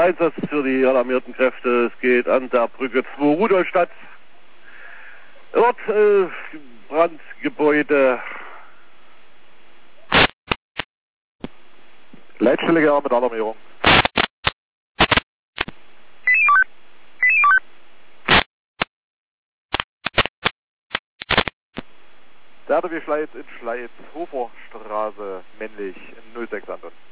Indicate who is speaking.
Speaker 1: Einsatz für die alarmierten Kräfte. Es geht an der Brücke 2 Rudolstadt. Dort Brandgebäude.
Speaker 2: Leitstelle gearbeitet mit Alarmierung. Der RTW Schleiz in Schleiz, Hoferstraße, männlich, 06 Anton.